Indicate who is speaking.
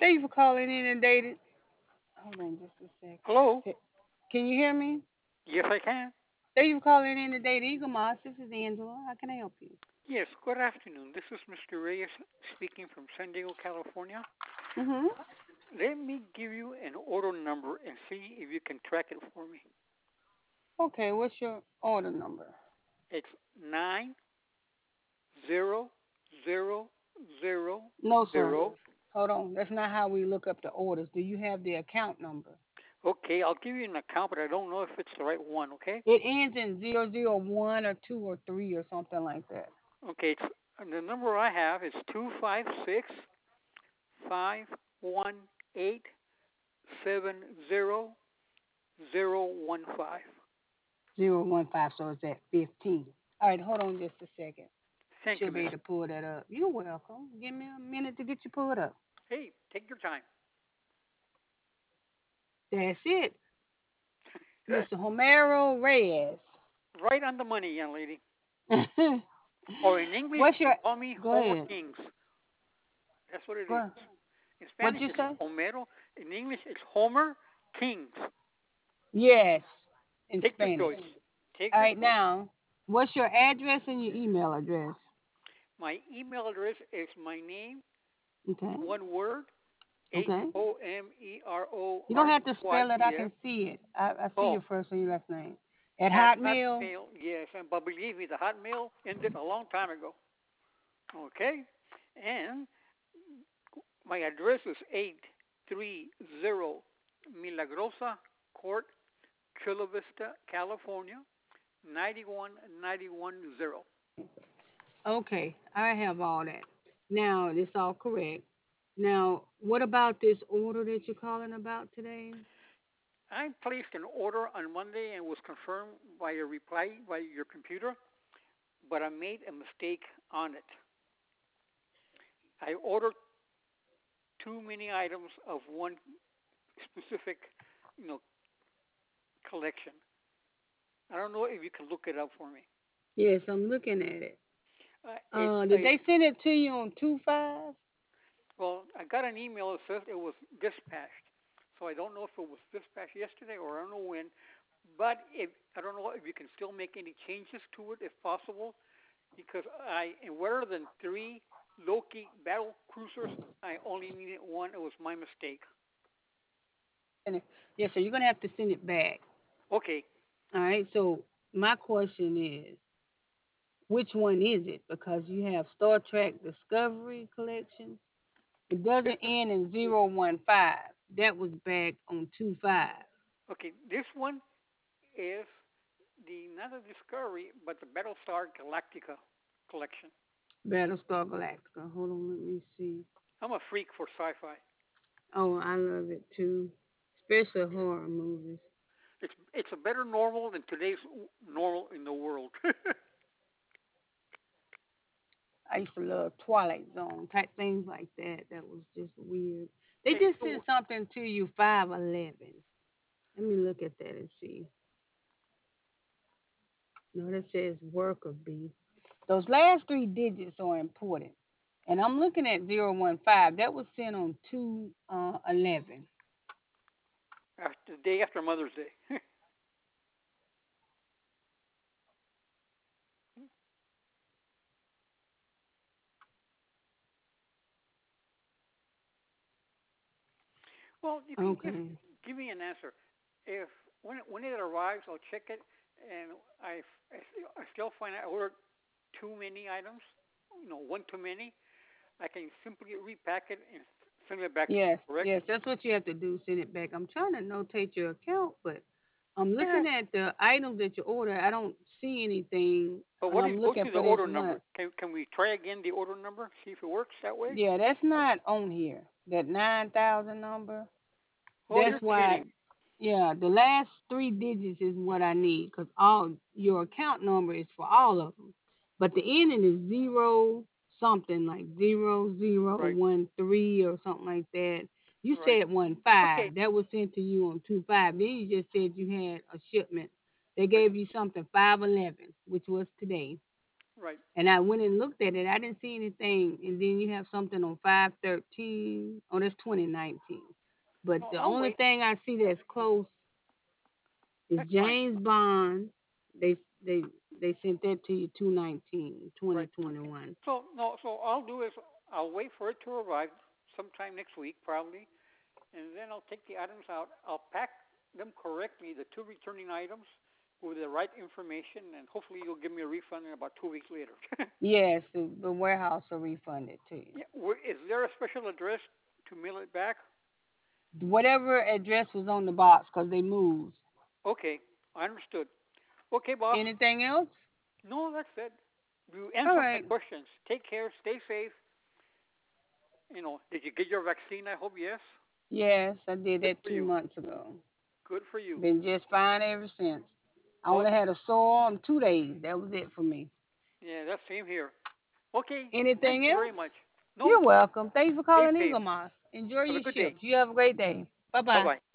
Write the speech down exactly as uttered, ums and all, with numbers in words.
Speaker 1: Thank you for calling in and dating. Hold on just a second.
Speaker 2: Hello?
Speaker 1: Hey, can you hear me?
Speaker 2: Yes, I can.
Speaker 1: Thank you for calling in and dating Eagle Moss. This is Angela. How can I help you?
Speaker 2: Yes, good afternoon. This is mister Reyes speaking from San Diego, California.
Speaker 1: Mhm.
Speaker 2: Let me give you an order number and see if you can track it for me.
Speaker 1: Okay, what's your order number?
Speaker 2: It's nine zero zero zero
Speaker 1: No, sir.
Speaker 2: zero.
Speaker 1: Hold on. That's not how we look up the orders. Do you have the account number?
Speaker 2: Okay, I'll give you an account, but I don't know if it's the right one, okay?
Speaker 1: It ends in zero zero one or two or three or something like that.
Speaker 2: Okay, it's, and the number I have is two five six five one eight seven zero zero one five.
Speaker 1: Zero one five. So it's at fifteen. All right. Hold on just a second.
Speaker 2: Thank you,
Speaker 1: Should be
Speaker 2: miss.
Speaker 1: able to pull that up. You're welcome. Give me a minute to get you pulled up.
Speaker 2: Hey, take your time.
Speaker 1: That's it, mister Homero Reyes.
Speaker 2: Right on the money, young lady. Or in English,
Speaker 1: What's
Speaker 2: they
Speaker 1: your?
Speaker 2: call me
Speaker 1: Go
Speaker 2: Homer
Speaker 1: ahead.
Speaker 2: Kings. That's what it
Speaker 1: Go
Speaker 2: is.
Speaker 1: ahead.
Speaker 2: In
Speaker 1: What'd
Speaker 2: Spanish,
Speaker 1: you
Speaker 2: it's
Speaker 1: say?
Speaker 2: Homero. In English, it's Homer Kings.
Speaker 1: Yes, in
Speaker 2: Take your
Speaker 1: Spanish.
Speaker 2: choice. Take
Speaker 1: All
Speaker 2: your
Speaker 1: right,
Speaker 2: choice.
Speaker 1: now, what's your address and your email address?
Speaker 2: My email address is my name,
Speaker 1: Okay.
Speaker 2: one word, H
Speaker 1: Okay.
Speaker 2: O M E R O
Speaker 1: You don't
Speaker 2: R E
Speaker 1: have to
Speaker 2: Y
Speaker 1: spell it. I
Speaker 2: E S.
Speaker 1: can see it. I, I see
Speaker 2: Oh,
Speaker 1: your first and your last name. At
Speaker 2: at
Speaker 1: Hotmail.
Speaker 2: Hotmail, yes. And but believe me, the Hotmail ended a long time ago. Okay, and my address is eight three zero Milagrosa Court, Chula Vista, California, nine one nine one zero.
Speaker 1: Okay, I have all that. Now, it's all correct. Now, what about this order that you're calling about today?
Speaker 2: I placed an order on Monday and was confirmed by a reply by your computer, but I made a mistake on it. I ordered too many items of one specific, you know, collection. I don't know if you can look it up for me.
Speaker 1: Yes, I'm looking at it.
Speaker 2: Uh, it's
Speaker 1: Uh, did
Speaker 2: a
Speaker 1: they send it to you on two five?
Speaker 2: well, I got an email that says it was dispatched. So I don't know if it was dispatched yesterday or I don't know when. But if I don't know if you can still make any changes to it if possible, because I in rather than three Loki battle cruisers, I only needed one. It was my mistake.
Speaker 1: And it- Yes, sir. You're gonna have to send it back.
Speaker 2: Okay,
Speaker 1: All right. So my question is, which one is it? Because you have Star Trek Discovery Collection. It
Speaker 2: this
Speaker 1: doesn't
Speaker 2: is
Speaker 1: end in zero one five. That was back on two five.
Speaker 2: okay. This one is the not the Discovery, but the Battlestar Galactica collection.
Speaker 1: Battlestar Galactica. Hold on, let me see.
Speaker 2: I'm a freak for sci-fi.
Speaker 1: Oh, I love it too, especially horror movies.
Speaker 2: It's it's a better normal than today's normal in the world.
Speaker 1: I used to love Twilight Zone type things like that. That was just weird. They
Speaker 2: Hey,
Speaker 1: just
Speaker 2: so
Speaker 1: sent something to you five eleven. Let me look at that and see. No, that says worker bee. Those last three digits are important. And I'm looking at zero one five. That was sent on two uh, eleven.
Speaker 2: after the day after Mother's Day. Well, you can give
Speaker 1: Okay.
Speaker 2: give me an answer. If when it, when it arrives, I'll check it, and I I I still find I ordered too many items, you know, one too many. I can simply repack it and send it back to
Speaker 1: Yes,
Speaker 2: you. Correct?
Speaker 1: yes, that's what you have to do. Send it back. I'm trying to notate your account, but I'm
Speaker 2: Yeah.
Speaker 1: looking at the items that you order. I don't see anything,
Speaker 2: But
Speaker 1: and
Speaker 2: what if
Speaker 1: I'm
Speaker 2: go
Speaker 1: looking
Speaker 2: to the
Speaker 1: for this
Speaker 2: order number?
Speaker 1: month.
Speaker 2: Can can we try again the order number? See if it works that way.
Speaker 1: Yeah, that's not on here. That nine thousand number.
Speaker 2: Oh,
Speaker 1: That's
Speaker 2: you're
Speaker 1: why.
Speaker 2: kidding.
Speaker 1: Yeah, the last three digits is what I need because all your account number is for all of them, but the ending is zero something like zero zero
Speaker 2: Right.
Speaker 1: one three or something like that. You
Speaker 2: Right.
Speaker 1: said one
Speaker 2: Okay.
Speaker 1: five. That was sent to you on two five. Then you just said you had a shipment. They
Speaker 2: Right.
Speaker 1: gave you something five eleven, which was today.
Speaker 2: Right.
Speaker 1: And I went and looked at it. I didn't see anything. And then you have something on five thirteen. Oh, that's twenty nineteen. But
Speaker 2: No,
Speaker 1: the
Speaker 2: I'll
Speaker 1: only
Speaker 2: wait.
Speaker 1: thing I see that's close is
Speaker 2: That's fine.
Speaker 1: James Bond. They they they sent that to you two nineteen twenty
Speaker 2: Right.
Speaker 1: twenty one.
Speaker 2: So no, so I'll do is I'll wait for it to arrive sometime next week probably, and then I'll take the items out. I'll pack them correctly, the two returning items, with the right information, and hopefully you'll give me a refund in about two weeks later.
Speaker 1: Yes, the, the warehouse will refund it to you.
Speaker 2: Yeah, is there a special address to mail it back?
Speaker 1: Whatever address was on the box, because they moved.
Speaker 2: Okay, I understood. Okay, boss.
Speaker 1: Anything else?
Speaker 2: No, that's it. You
Speaker 1: All
Speaker 2: answered my
Speaker 1: right.
Speaker 2: questions. Take care. Stay safe. You know, did you get your vaccine? I hope yes.
Speaker 1: Yes, I did
Speaker 2: Good
Speaker 1: that
Speaker 2: for
Speaker 1: two
Speaker 2: you.
Speaker 1: months ago.
Speaker 2: Good for you.
Speaker 1: Been just fine ever since. I
Speaker 2: Well,
Speaker 1: only had a sore arm two days. That was it for me.
Speaker 2: yeah, that's same here. Okay, thank
Speaker 1: Anything
Speaker 2: you very
Speaker 1: else?
Speaker 2: much. No,
Speaker 1: You're welcome. Thanks for
Speaker 2: stay
Speaker 1: calling
Speaker 2: safe.
Speaker 1: Eagle Moss. Enjoy
Speaker 2: Have a
Speaker 1: your
Speaker 2: good day.
Speaker 1: shift. You have a great day. Bye
Speaker 2: Bye
Speaker 1: bye.
Speaker 2: bye.